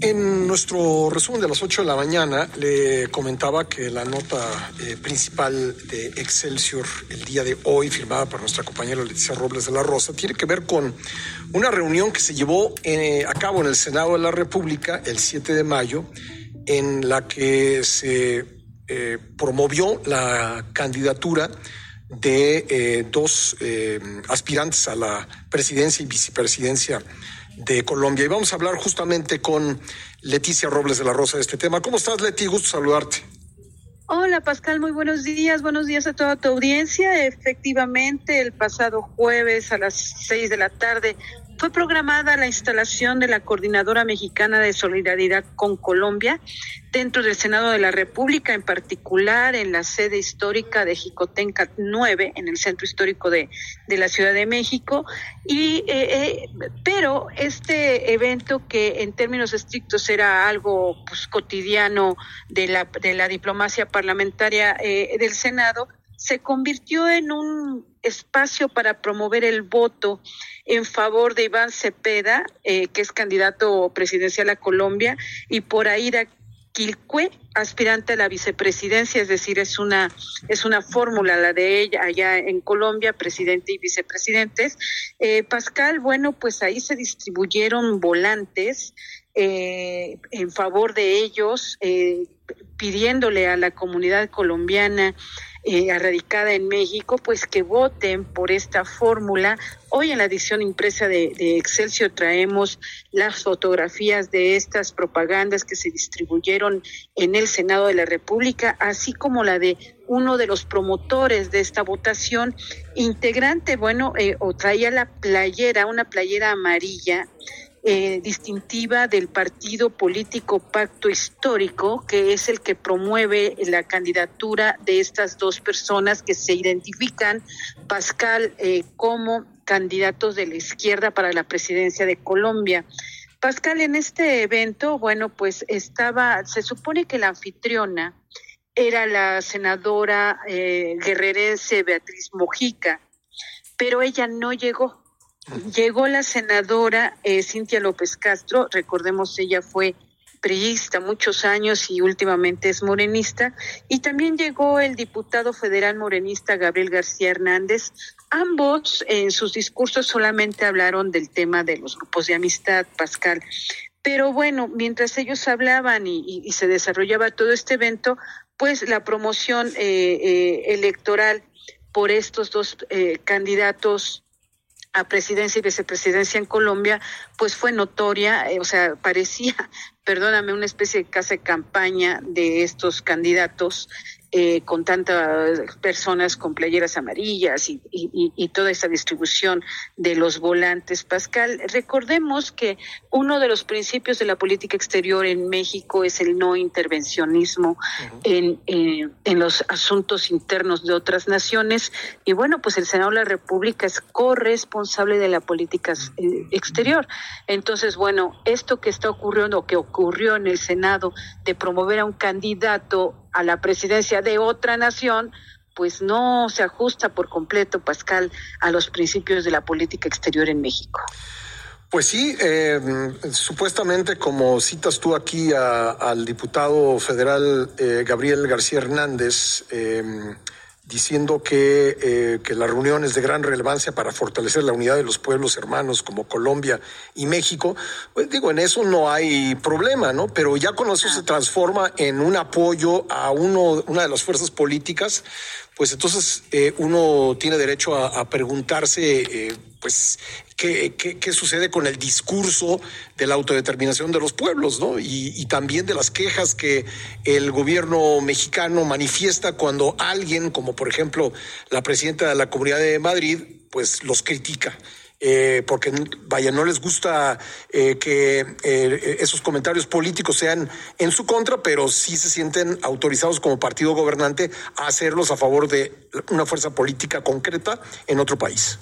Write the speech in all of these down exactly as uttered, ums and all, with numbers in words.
En nuestro resumen de las ocho de la mañana le comentaba que la nota eh, principal de Excelsior el día de hoy, firmada por nuestra compañera Leticia Robles de la Rosa, tiene que ver con una reunión que se llevó eh, a cabo en el Senado de la República el siete de mayo, en la que se eh, promovió la candidatura de eh, dos eh, aspirantes a la presidencia y vicepresidencia de Colombia. Y vamos a hablar justamente con Leticia Robles de la Rosa de este tema. ¿Cómo estás, Leti? Gusto saludarte. Hola, Pascal, muy buenos días. Buenos días a toda tu audiencia. Efectivamente, el pasado jueves a las seis de la tarde fue programada la instalación de la Coordinadora Mexicana de Solidaridad con Colombia dentro del Senado de la República, en particular en la sede histórica de Jicotenca nueve, en el centro histórico de, de la Ciudad de México. Y eh, eh, pero este evento, que en términos estrictos era algo pues, cotidiano de la, de la diplomacia parlamentaria eh, del Senado, se convirtió en un espacio para promover el voto en favor de Iván Cepeda, eh, que es candidato presidencial a Colombia, y por Aida Quilcue, aspirante a la vicepresidencia, es decir, es una es una fórmula la de ella allá en Colombia, presidente y vicepresidentes. Eh, Pascal, bueno, pues ahí se distribuyeron volantes eh, en favor de ellos, eh, pidiéndole a la comunidad colombiana Eh, radicada en México, pues que voten por esta fórmula. Hoy en la edición impresa de, de Excelsior traemos las fotografías de estas propagandas que se distribuyeron en el Senado de la República, así como la de uno de los promotores de esta votación, integrante, bueno, eh, o traía la playera, una playera amarilla, Eh, distintiva del partido político Pacto Histórico, que es el que promueve la candidatura de estas dos personas que se identifican, Pascal, eh, como candidatos de la izquierda para la presidencia de Colombia. Pascal, en este evento, bueno, pues estaba, se supone que la anfitriona era la senadora eh, guerrerense Beatriz Mojica, pero ella no llegó. Llegó la senadora eh, Cintia López Castro, recordemos, ella fue priista muchos años y últimamente es morenista, y también llegó el diputado federal morenista Gabriel García Hernández. Ambos en sus discursos solamente hablaron del tema de los grupos de amistad, Pascal. Pero bueno, mientras ellos hablaban y, y, y se desarrollaba todo este evento, pues la promoción eh, eh, electoral por estos dos eh, candidatos a presidencia y vicepresidencia en Colombia, pues fue notoria, eh, o sea, parecía, perdóname, una especie de casa de campaña de estos candidatos, eh, con tantas personas con playeras amarillas y, y, y toda esa distribución de los volantes. Pascal, recordemos que uno de los principios de la política exterior en México es el no intervencionismo uh-huh. en, eh, en los asuntos internos de otras naciones, y bueno, pues el Senado de la República es corresponsable de la política eh, exterior. Entonces, bueno, esto que está ocurriendo, que ocurrió en el Senado, de promover a un candidato a la presidencia de otra nación, pues no se ajusta por completo, Pascal, a los principios de la política exterior en México. Pues sí, eh, supuestamente, como citas tú aquí a, al diputado federal eh, Gabriel García Hernández, eh, diciendo que, eh, que la reunión es de gran relevancia para fortalecer la unidad de los pueblos hermanos como Colombia y México, pues digo, en eso no hay problema, ¿no? Pero ya con eso se transforma en un apoyo a uno, una de las fuerzas políticas, pues entonces eh, uno tiene derecho a, a preguntarse, eh, pues, ¿qué, qué, qué sucede con el discurso de la autodeterminación de los pueblos, ¿no? Y, y también de las quejas que el gobierno mexicano manifiesta cuando alguien, como por ejemplo la presidenta de la Comunidad de Madrid, pues los critica. Eh, porque, vaya, no les gusta eh, que eh, esos comentarios políticos sean en su contra, pero sí se sienten autorizados como partido gobernante a hacerlos a favor de una fuerza política concreta en otro país.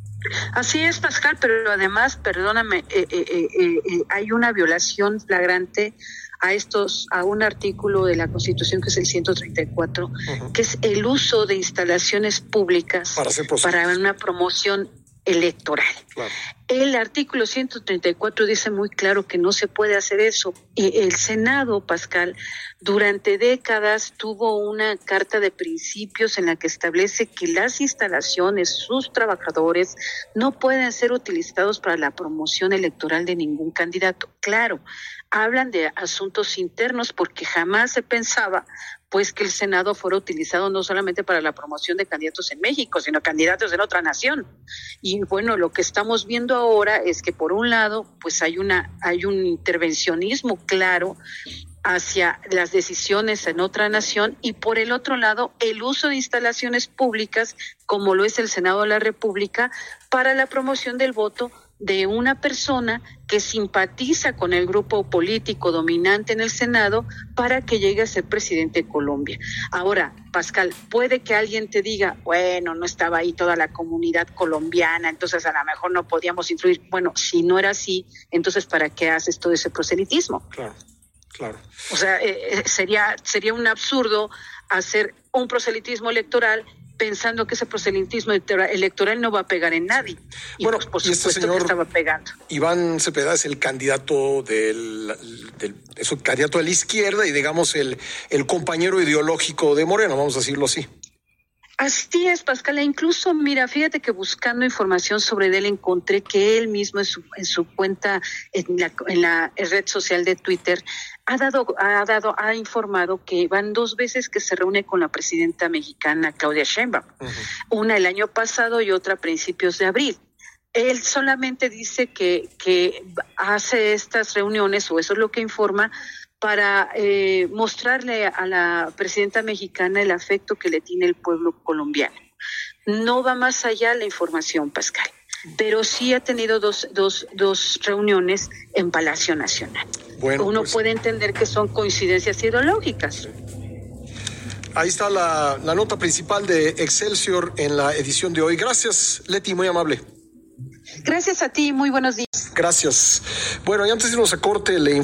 Así es, Pascal, pero además, perdóname, eh, eh, eh, eh, hay una violación flagrante a estos, a un artículo de la Constitución que es el ciento treinta y cuatro, uh-huh. que es el uso de instalaciones públicas para, para una promoción electoral. Claro. El artículo ciento treinta y cuatro dice muy claro que no se puede hacer eso. El Senado, Pascal, durante décadas tuvo una carta de principios en la que establece que las instalaciones, sus trabajadores, no pueden ser utilizados para la promoción electoral de ningún candidato. Claro, hablan de asuntos internos porque jamás se pensaba pues que el Senado fuera utilizado no solamente para la promoción de candidatos en México, sino candidatos en otra nación. Y bueno, lo que estamos viendo ahora es que por un lado, pues hay una hay un intervencionismo claro hacia las decisiones en otra nación, y por el otro lado, el uso de instalaciones públicas, como lo es el Senado de la República, para la promoción del voto de una persona que simpatiza con el grupo político dominante en el Senado para que llegue a ser presidente de Colombia. Ahora, Pascal, puede que alguien te diga, bueno, no estaba ahí toda la comunidad colombiana, entonces a lo mejor no podíamos influir. Bueno, si no era así, entonces ¿para qué haces todo ese proselitismo? Claro, claro. O sea, eh, sería, sería un absurdo hacer un proselitismo electoral pensando que ese proselitismo electoral no va a pegar en nadie. Y bueno, pues por y este supuesto señor que estaba pegando. Iván Cepeda es el candidato del, del es un candidato de la izquierda y digamos el, el compañero ideológico de Moreno, vamos a decirlo así. Así es, Pascal. E incluso, mira, fíjate que buscando información sobre él encontré que él mismo en su, en su cuenta en la, en la red social de Twitter ha dado, ha dado, ha informado que van dos veces que se reúne con la presidenta mexicana Claudia Sheinbaum, uh-huh. Una el año pasado y otra a principios de abril. Él solamente dice que, que hace estas reuniones, o eso es lo que informa, para eh, mostrarle a la presidenta mexicana el afecto que le tiene el pueblo colombiano. No va más allá la información, Pascal, pero sí ha tenido dos, dos, dos reuniones en Palacio Nacional. Bueno, Uno pues, puede entender que son coincidencias ideológicas. Ahí está la, la nota principal de Excelsior en la edición de hoy. Gracias, Leti, muy amable. Gracias a ti, muy buenos días. Gracias. Bueno, y antes de irnos a corte, le